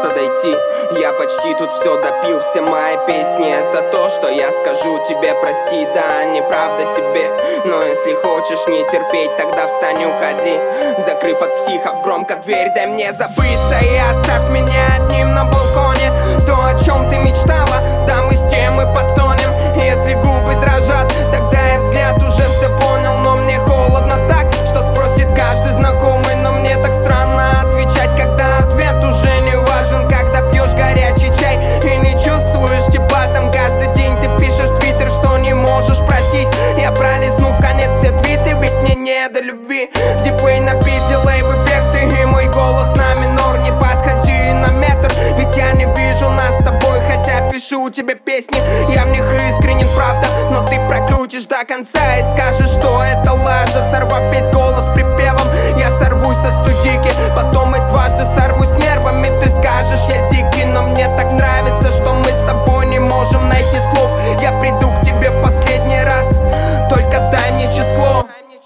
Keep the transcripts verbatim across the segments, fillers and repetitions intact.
просто дойти. Я почти тут все допил, все мои песни это то, что я скажу тебе. Прости, да, неправда тебе, но если хочешь не терпеть, тогда встань, уходи, закрыв от психов громко дверь. Дай мне забыться и оставь меня одним на балконе. То, о чем ты мечтала, да мы с темы потонем. Если губы дрожат, тогда и взгляд уже все понял. Но мне холодно так, что спросит каждый знакомый. Но мне так странно отвечать, когда ответ уже не важен. Когда пьешь горячий чай и не чувствуешь тепла, там каждый день ты пишешь в твиттер, что не можешь простить. Я пролистну в конец все твиты, ведь мне не до любви. Дипей на бит, дилей в эффекты, и мой голос на минор. Не подходи на метр, ведь я не вижу нас с тобой. Хотя пишу тебе песни, я в них искренен, правда. Но ты прокрутишь до конца и скажешь, что это лажа. Сорвав весь голос припевом, я сорвусь со студийки. Потом и дважды сорвусь нервами. Ты скажешь, я дикий, но мне так нравится, что мы с тобой не можем найти слов. Я приду к тебе в последний раз, только дай мне число.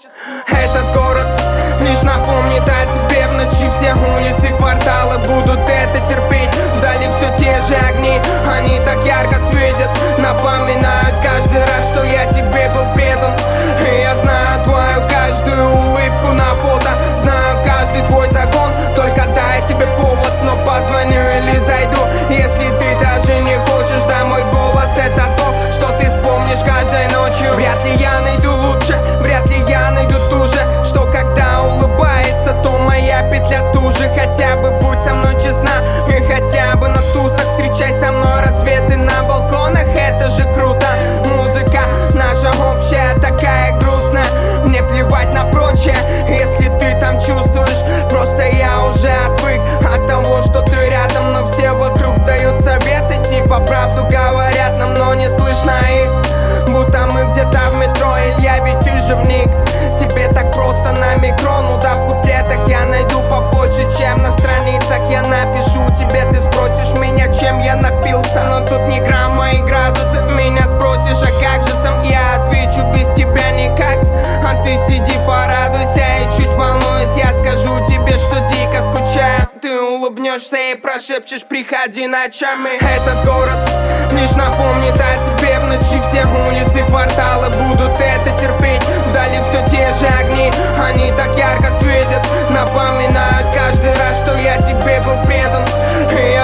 Этот город лишь напомнит о тебе. В ночи все улицы, кварталы будут это терпеть. Вдали все те же огни, они так ярко светят, напоминают каждый раз, что я тебе был предан. И я знаю твою каждую улыбку на фото, знаю каждый твой загон. Только дай тебе повод, но позвоню или зайду. Если ты даже не хочешь, да, мой голос это то, что ты вспомнишь каждой ночью. Вряд ли я найду лучше, вряд ли я найду ту же, что когда улыбается, то моя петля туже. Хотя бы будь со мной честна, и хотя бы на тусах встречай со мной рассветы на балконах. Это же круто, музыка наша общая, такая грустная. Мне плевать на прочее, если ты там чувствуешь. Просто я уже отвык от того, что ты рядом, но все вокруг дают советы, типа правду говорят нам, но не слышно их. Будто мы где-то в метро, Илья, ведь ты же вник. Тебе так просто на микро, ну да, в куплетах я найду побольше, чем на страницах я напишу тебе. Ты спросишь меня, чем я напился, но тут ни грамма и градусов. Меня спросишь, а как же сам, я отвечу, без тебя никак. А ты сиди, порадуйся и чуть волнуюсь, я скажу тебе, что дико скучаю. Ты улыбнешься и прошепчешь, приходи ночами. Этот город лишь напомнит о тебе. В ночи все улицы, кварталы будут это терпеть. Вдали все те же огни, они так ярко светят, напоминают каждый раз, что я тебе был предан. И